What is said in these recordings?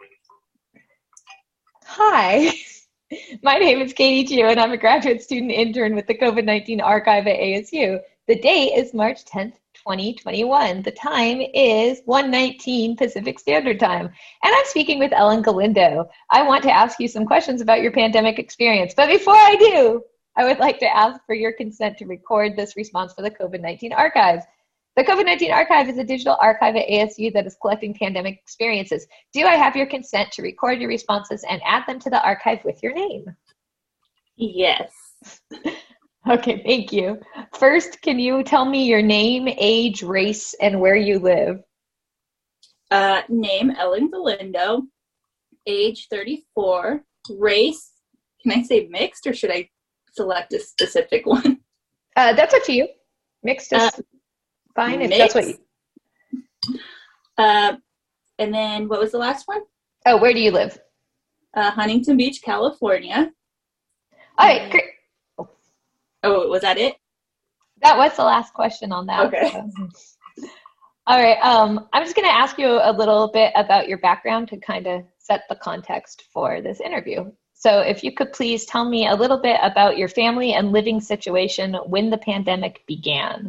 Hi, my name is Katie Chu, and I'm a graduate student intern with the COVID-19 Archive at ASU. The date is March 10th, 2021. The time is 1:19 Pacific Standard Time. And I'm speaking with Ellen Galindo. I want to ask you some questions about your pandemic experience. But before I do, I would like to ask for your consent to record this response for the COVID-19 Archive. The COVID-19 Archive is a digital archive at ASU that is collecting pandemic experiences. Do I have your consent to record your responses and add them to the archive with your name? Yes. Okay, thank you. First, can you tell me your name, age, race, and where you live? Name Ellen Galindo, age 34, race, can I say mixed or should I select a specific one? That's up to you. Mixed is fine if that's what you... And then what was the last one? Oh, where do you live? Huntington Beach, California. All right, great. Oh, was that it? That was the last question on that. Okay. So. All right. I'm just going to ask you a little bit about your background to kind of set the context for this interview. So if you could please tell me a little bit about your family and living situation when the pandemic began.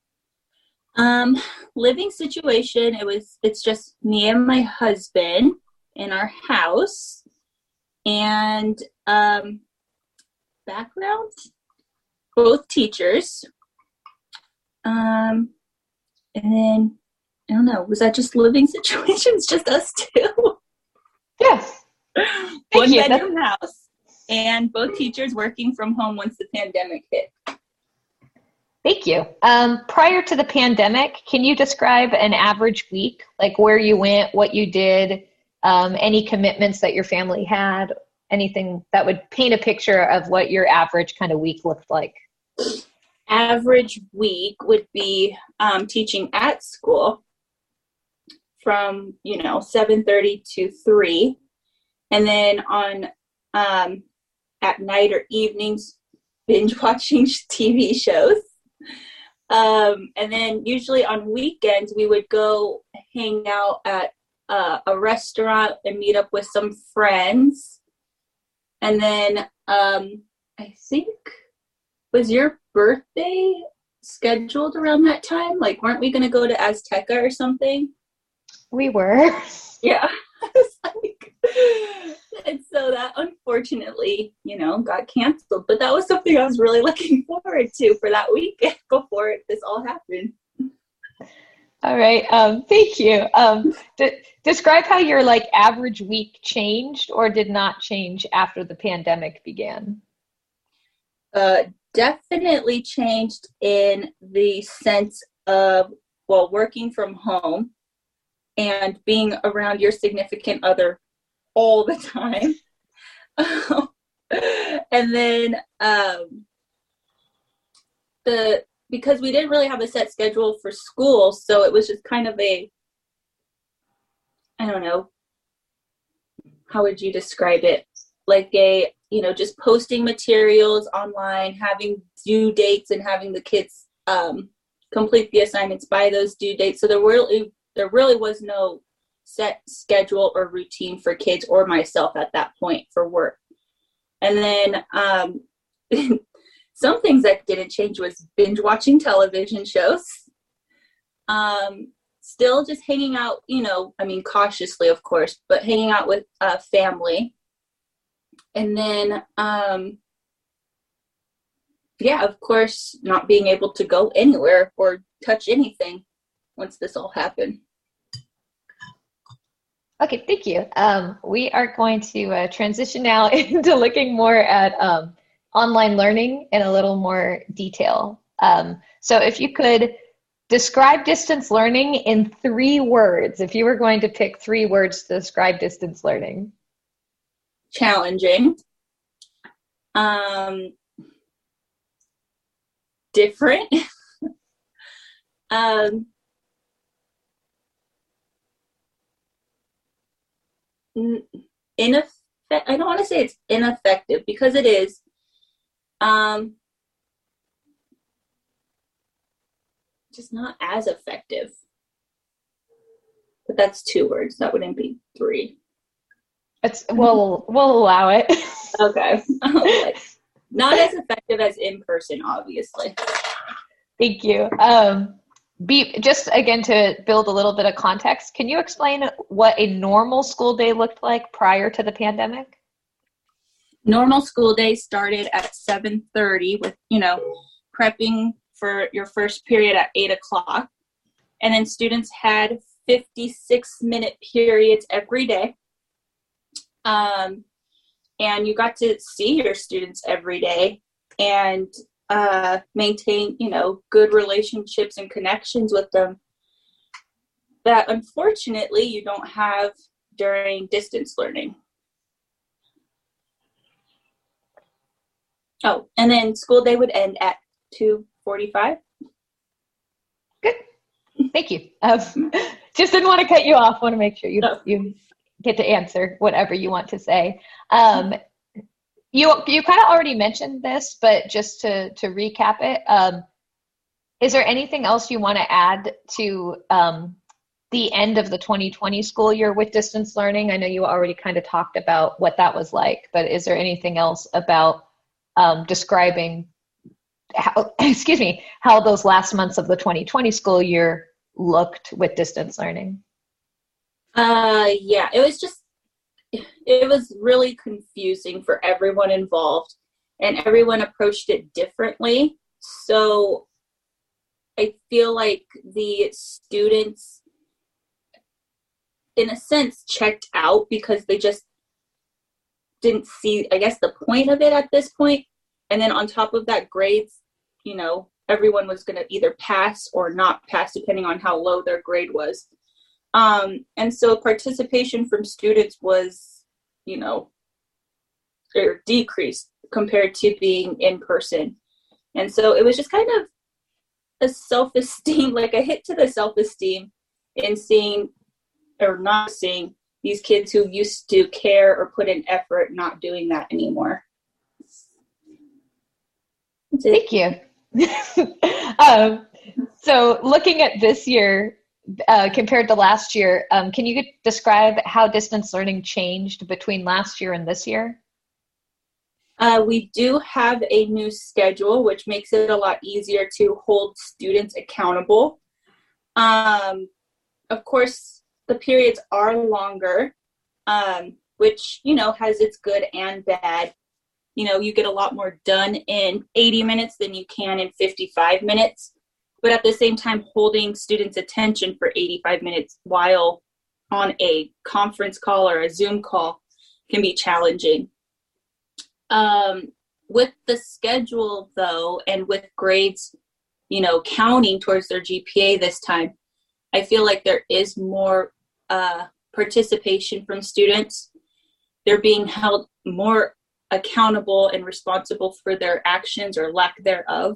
Living situation, it's just me and my husband in our house. And background, both teachers. And then, I don't know, was that just living situations, just us two? Yes. One bedroom house, and both teachers working from home once the pandemic hit. Thank you. Prior to the pandemic, can you describe an average week, like where you went, what you did, any commitments that your family had, anything that would paint a picture of what your average kind of week looked like? Average week would be teaching at school from 7:30 to 3, and then on at night or evenings binge watching TV shows, and then usually on weekends we would go hang out at a restaurant and meet up with some friends. And then I think, was your birthday scheduled around that time? Like, weren't we going to go to Azteca or something? We were. Yeah. I was like, and so that unfortunately, got canceled. But that was something I was really looking forward to for that weekend before this all happened. All right. Thank you. Describe how your average week changed or did not change after the pandemic began. Definitely changed in the sense of, working from home and being around your significant other all the time. And then because we didn't really have a set schedule for school, so it was just kind of I don't know, how would you describe it? Like just posting materials online, having due dates and having the kids complete the assignments by those due dates. So there really was no set schedule or routine for kids or myself at that point for work. And then some things that didn't change was binge watching television shows. Still just hanging out, cautiously, of course, but hanging out with family. And then, of course, not being able to go anywhere or touch anything once this all happened. Okay, thank you. We are going to transition now into looking more at online learning in a little more detail. So if you could describe distance learning in 3 words, if you were going to pick 3 words to describe distance learning. Challenging. Different. I don't want to say it's ineffective because it is. Just not as effective. But that's 2 words. That wouldn't be 3. We'll allow it. Okay. Not as effective as in person, obviously. Thank you. Just again to build a little bit of context, can you explain what a normal school day looked like prior to the pandemic? Normal school day started at 7:30 with, prepping for your first period at 8 o'clock. And then students had 56-minute periods every day. And you got to see your students every day and maintain, good relationships and connections with them that unfortunately you don't have during distance learning. Oh, and then school day would end at 2:45. Good. Thank you. Just didn't want to cut you off. Want to make sure you get to answer whatever you want to say. You kind of already mentioned this, but just to recap it, is there anything else you want to add to the end of the 2020 school year with distance learning? I know you already kind of talked about what that was like, but is there anything else about describing how those last months of the 2020 school year looked with distance learning? Yeah, it was really confusing for everyone involved, and everyone approached it differently. So I feel like the students, in a sense, checked out because they just didn't see, I guess, the point of it at this point. And then on top of that, grades, everyone was going to either pass or not pass, depending on how low their grade was. And so participation from students was, or decreased compared to being in person. And so it was just kind of a self-esteem, like a hit to the self-esteem in seeing or not seeing these kids who used to care or put in effort not doing that anymore. Thank you. So looking at this year compared to last year, can you describe how distance learning changed between last year and this year? We do have a new schedule, which makes it a lot easier to hold students accountable. Of course, the periods are longer, which, has its good and bad. You get a lot more done in 80 minutes than you can in 55 minutes. But at the same time, holding students' attention for 85 minutes while on a conference call or a Zoom call can be challenging. With the schedule, though, and with grades, counting towards their GPA this time, I feel like there is more participation from students. They're being held more accountable and responsible for their actions or lack thereof.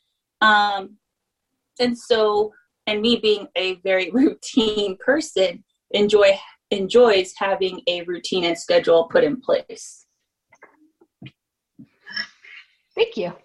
And me being a very routine person enjoys having a routine and schedule put in place. Thank you.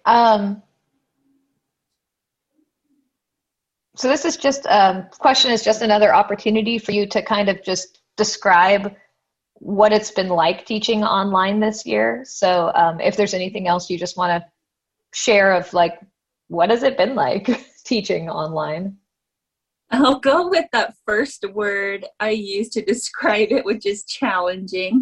So this is just, question is just another opportunity for you to kind of just describe what it's been like teaching online this year. So if there's anything else you just want to share of what has it been like teaching online? I'll go with that first word I used to describe it, which is challenging.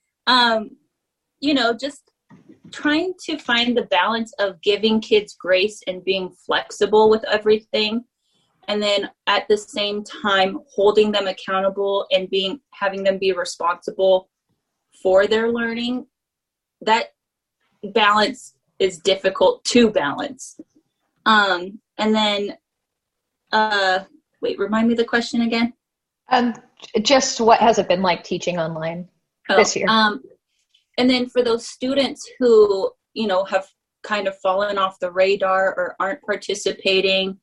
Just trying to find the balance of giving kids grace and being flexible with everything. And then at the same time, holding them accountable and having them be responsible for their learning. That balance is difficult to balance. And then, remind me the question again. Just what has it been like teaching online this year? And then for those students who, have kind of fallen off the radar or aren't participating,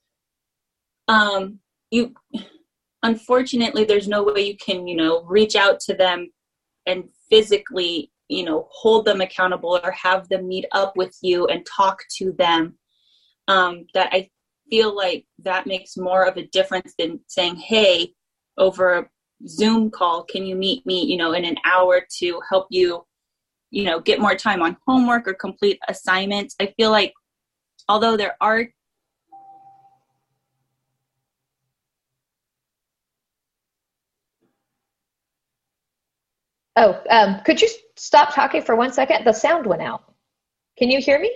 unfortunately, there's no way you can, reach out to them and physically, hold them accountable or have them meet up with you and talk to them. That I feel like that makes more of a difference than saying, hey, over Zoom call. Can you meet me, in an hour to help you, get more time on homework or complete assignments? I feel like although there are could you stop talking for 1 second? The sound went out. Can you hear me?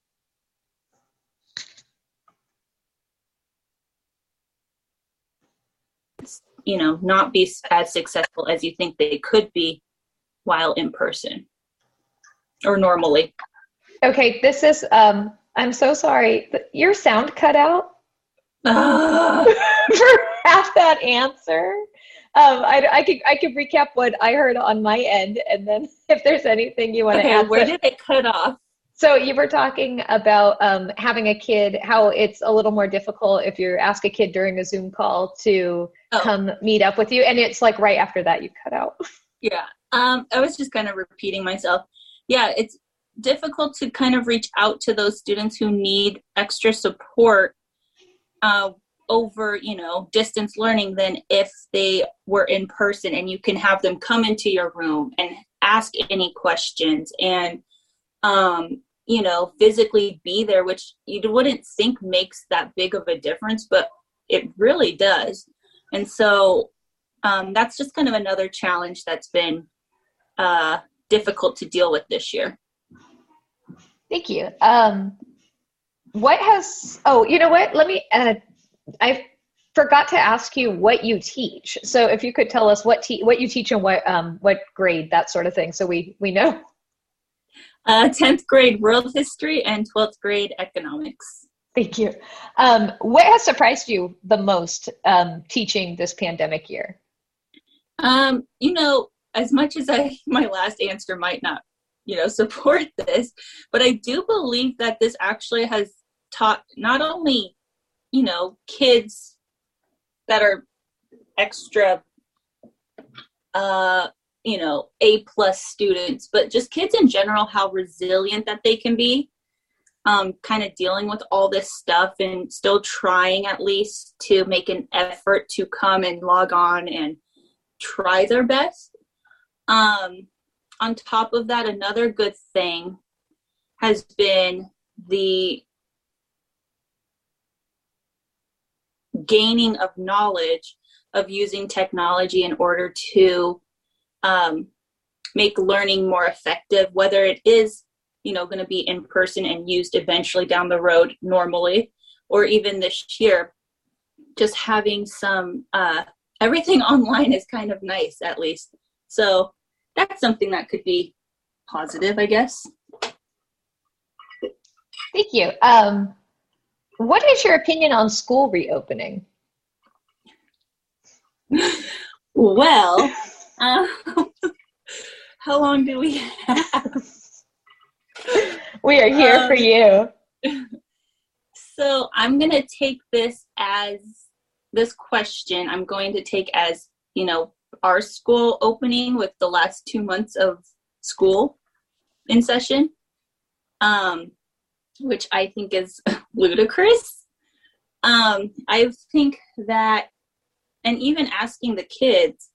not be as successful as you think they could be while in person or normally. Okay, this is, I'm so sorry. Your sound cut out for half that answer. I could recap what I heard on my end, and then if there's anything you want to add. Where did it cut off? So you were talking about having a kid, how it's a little more difficult if you ask a kid during a Zoom call to come meet up with you, and it's like right after that you cut out. Yeah, I was just kind of repeating myself. Yeah, it's difficult to kind of reach out to those students who need extra support over, distance learning than if they were in person, and you can have them come into your room and ask any questions and, physically be there, which you wouldn't think makes that big of a difference, but it really does. And so that's just kind of another challenge that's been difficult to deal with this year. Thank you. You know what? Let me, I forgot to ask you what you teach. So if you could tell us what you teach and what grade, that sort of thing, so we know. 10th grade world history and 12th grade economics. Thank you. What has surprised you the most teaching this pandemic year? As much as my last answer might not, support this, but I do believe that this actually has taught not only, kids that are extra, A+ students, but just kids in general, how resilient that they can be, kind of dealing with all this stuff and still trying at least to make an effort to come and log on and try their best. On top of that, another good thing has been the gaining of knowledge of using technology in order to make learning more effective, whether it is, going to be in person and used eventually down the road normally, or even this year, just having some, everything online is kind of nice, at least. So that's something that could be positive, I guess. Thank you. What is your opinion on school reopening? Well, how long do we have? We are here for you. So I'm going to take this question, I'm going to take as, our school opening with the last 2 months of school in session, which I think is ludicrous. I think that, and even asking the kids,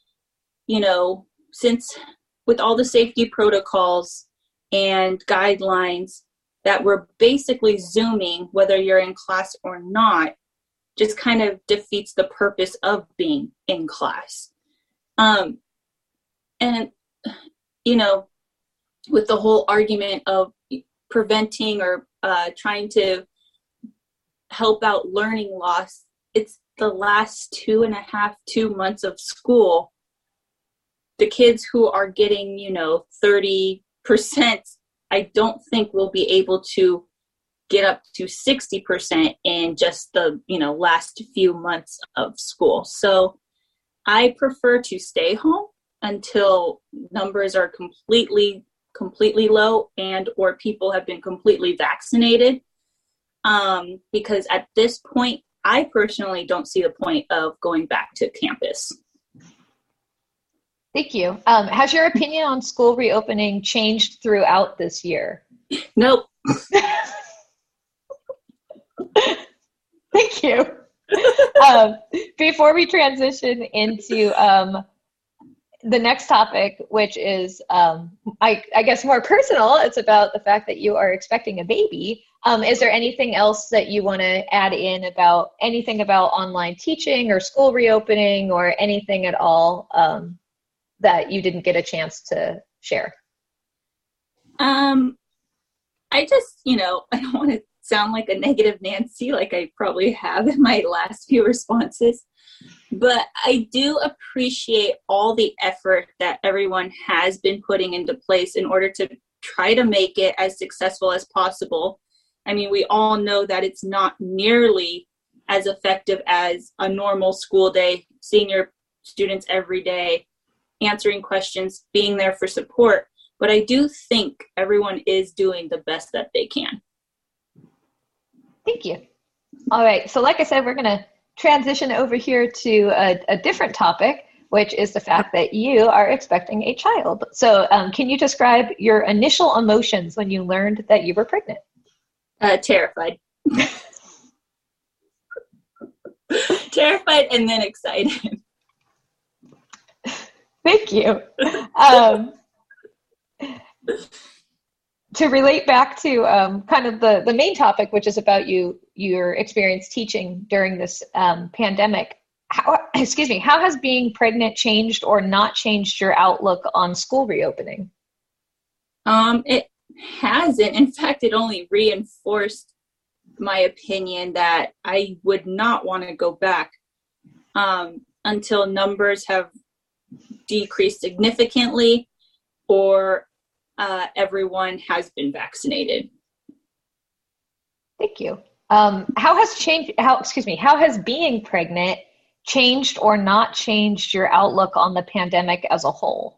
since with all the safety protocols and guidelines that we're basically Zooming, whether you're in class or not, just kind of defeats the purpose of being in class. And, with the whole argument of preventing or trying to help out learning loss, it's the last 2 months of school. The kids who are getting, 30%, I don't think will be able to get up to 60% in just the, last few months of school. So I prefer to stay home until numbers are completely low and or people have been completely vaccinated. Because at this point, I personally don't see the point of going back to campus. Thank you. Has your opinion on school reopening changed throughout this year? Nope. Thank you. Um, Before we transition into the next topic, which is, I guess, more personal, it's about the fact that you are expecting a baby. Is there anything else that you want to add in about anything about online teaching or school reopening or anything at all that you didn't get a chance to share? I just, I don't want to sound like a negative Nancy, like I probably have in my last few responses, but I do appreciate all the effort that everyone has been putting into place in order to try to make it as successful as possible. I mean, we all know that it's not nearly as effective as a normal school day, seeing your students every day, answering questions, being there for support. But I do think everyone is doing the best that they can. Thank you. All right. So like I said, we're going to transition over here to a different topic, which is the fact that you are expecting a child. So can you describe your initial emotions when you learned that you were pregnant? Terrified. Terrified and then excited. Thank you. To relate back to kind of the main topic, which is about your experience teaching during this pandemic, how has being pregnant changed or not changed your outlook on school reopening? It hasn't. In fact, it only reinforced my opinion that I would not want to go back until numbers have decreased significantly or everyone has been vaccinated. Thank you. How has being pregnant changed or not changed your outlook on the pandemic as a whole?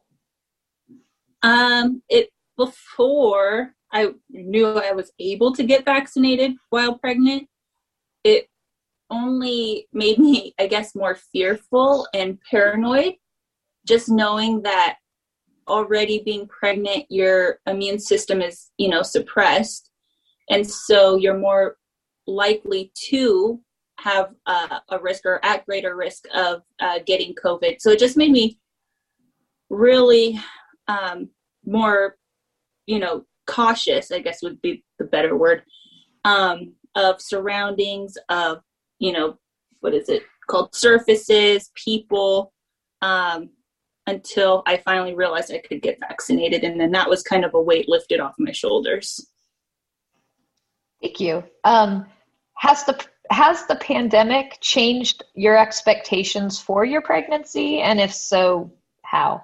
Before I knew I was able to get vaccinated while pregnant, it only made me, I guess, more fearful and paranoid, just knowing that already being pregnant, your immune system is, suppressed. And so you're more likely to have a risk or at greater risk of getting COVID. So it just made me really more, cautious, I guess would be the better word, of surroundings, of, what is it called? Surfaces, people, until I finally realized I could get vaccinated. And then that was kind of a weight lifted off my shoulders. Thank you. Has the pandemic changed your expectations for your pregnancy? And if so, how?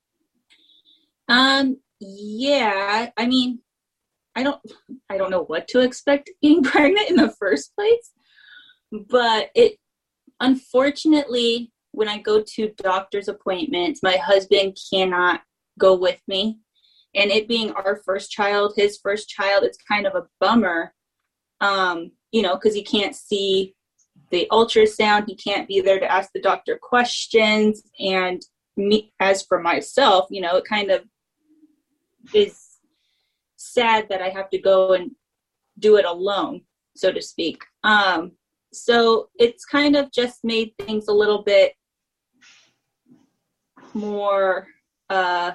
Yeah, I mean, I don't know what to expect being pregnant in the first place, but it, unfortunately, when I go to doctor's appointments, my husband cannot go with me. And it being our first child, his first child, it's kind of a bummer, because he can't see the ultrasound. He can't be there to ask the doctor questions. And me, as for myself, it kind of is sad that I have to go and do it alone, so to speak. So it's kind of just made things a little bit more, I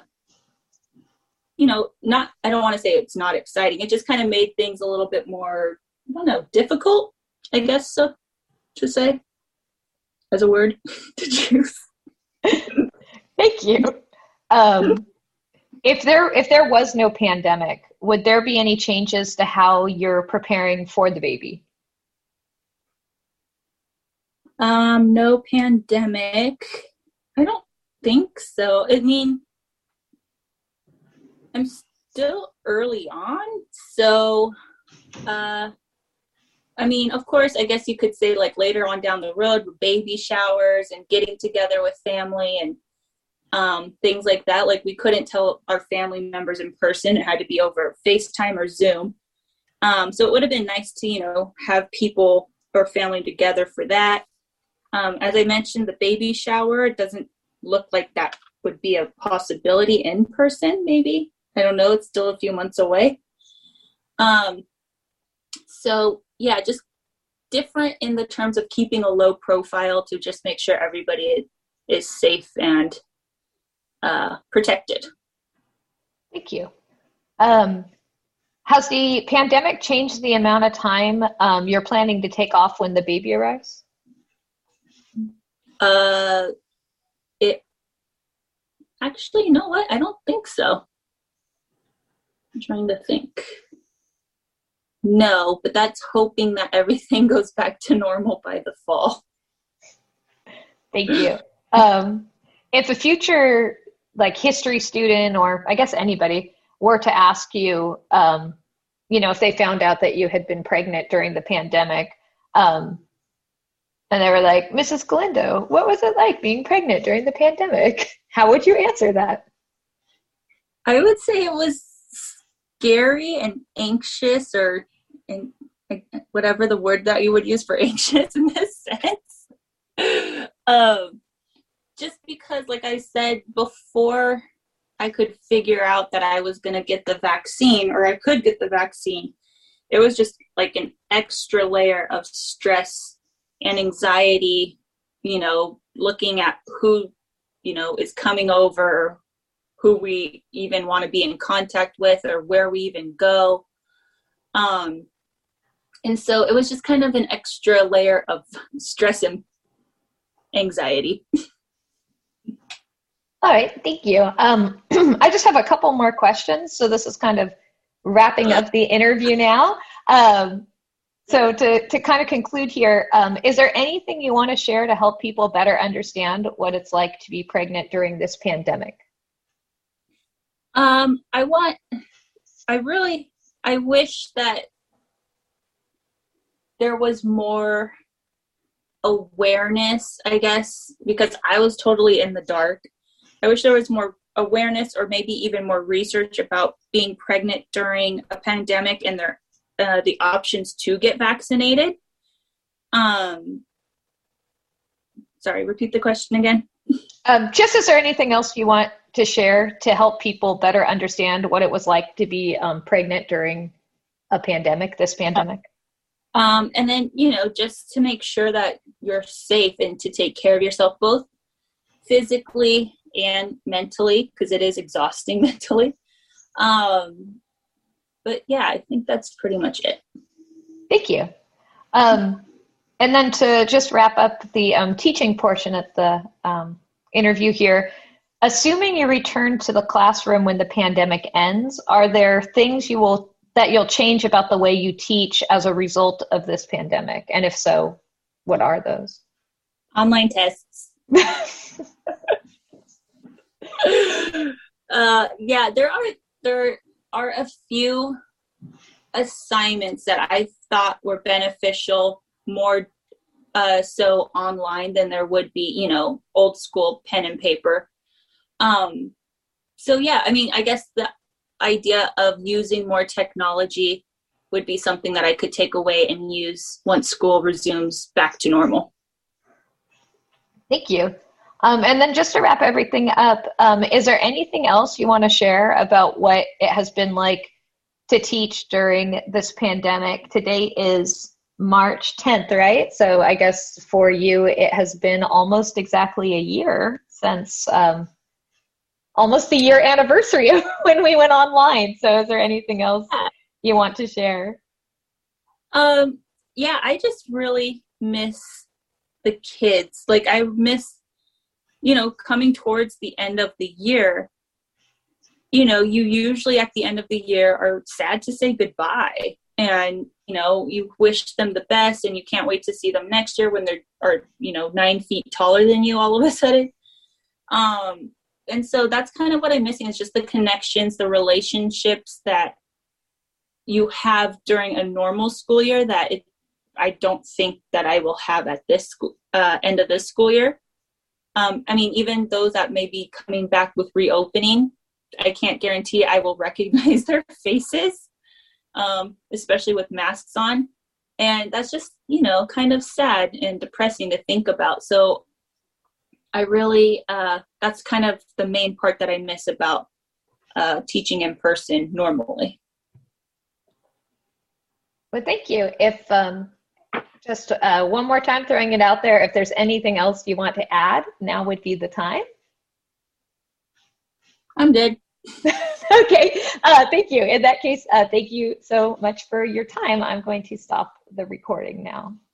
don't want to say it's not exciting. It just kind of made things a little bit more, difficult, I guess, so to say, as a word to choose. Thank you. If there was no pandemic, would there be any changes to how you're preparing for the baby? No pandemic. I don't think so. I mean, I'm still early on, so of course, I guess you could say like later on down the road, baby showers and getting together with family and things like that. Like we couldn't tell our family members in person; it had to be over FaceTime or Zoom. So it would have been nice to have people or family together for that. As I mentioned, the baby shower doesn't look like that would be a possibility in person. Maybe, I don't know. It's still a few months away. So yeah, just different in the terms of keeping a low profile to just make sure everybody is safe and protected. Thank you. Has the pandemic changed the amount of time you're planning to take off when the baby arrives? It actually, you know what? I don't think so. I'm trying to think. No, but that's hoping that everything goes back to normal by the fall. Thank you. If a future like history student, or I guess anybody, were to ask you, if they found out that you had been pregnant during the pandemic, and they were like, Mrs. Galindo, what was it like being pregnant during the pandemic? How would you answer that? I would say it was scary and anxious, or whatever the word that you would use for anxious in this sense. Just because, like I said, before I could figure out that I was going to get the vaccine, or I could get the vaccine, it was just like an extra layer of stress and anxiety, looking at who, is coming over, who we even want to be in contact with, or where we even go. And so it was just kind of an extra layer of stress and anxiety. All right, thank you. I just have a couple more questions. So this is kind of wrapping up the interview now. So to kind of conclude here, is there anything you want to share to help people better understand what it's like to be pregnant during this pandemic? I wish that there was more awareness, I guess, because I was totally in the dark. I wish there was more awareness, or maybe even more research about being pregnant during a pandemic and the options to get vaccinated. Sorry, repeat the question again. Just, is there anything else you want to share to help people better understand what it was like to be pregnant during this pandemic? And then, just to make sure that you're safe and to take care of yourself, both physically and mentally, because it is exhausting mentally. But yeah, I think that's pretty much it. Thank you. And then to just wrap up the teaching portion of the interview here, assuming you return to the classroom when the pandemic ends, are there things that you'll change about the way you teach as a result of this pandemic? And if so, what are those? Online tests. Yeah, there are a few assignments that I thought were beneficial, more so online than there would be, old school pen and paper. So yeah, I guess the idea of using more technology would be something that I could take away and use once school resumes back to normal. Thank you. And then just to wrap everything up, is there anything else you want to share about what it has been like to teach during this pandemic? Today is March 10th, right? So I guess for you, it has been almost exactly a year since almost the year anniversary of when we went online. So is there anything else you want to share? Yeah, I just really miss the kids. Like, I miss, coming towards the end of the year, you usually at the end of the year are sad to say goodbye. And, you wish them the best, and you can't wait to see them next year when they're 9 feet taller than you all of a sudden. And so that's kind of what I'm missing, is just the connections, the relationships that you have during a normal school year that I don't think that I will have at this end of this school year. Even those that may be coming back with reopening, I can't guarantee I will recognize their faces, especially with masks on. And that's just, kind of sad and depressing to think about. So I really, that's kind of the main part that I miss about teaching in person normally. Well, thank you. If Just one more time, throwing it out there. If there's anything else you want to add, now would be the time. I'm good. Okay, thank you. In that case, thank you so much for your time. I'm going to stop the recording now.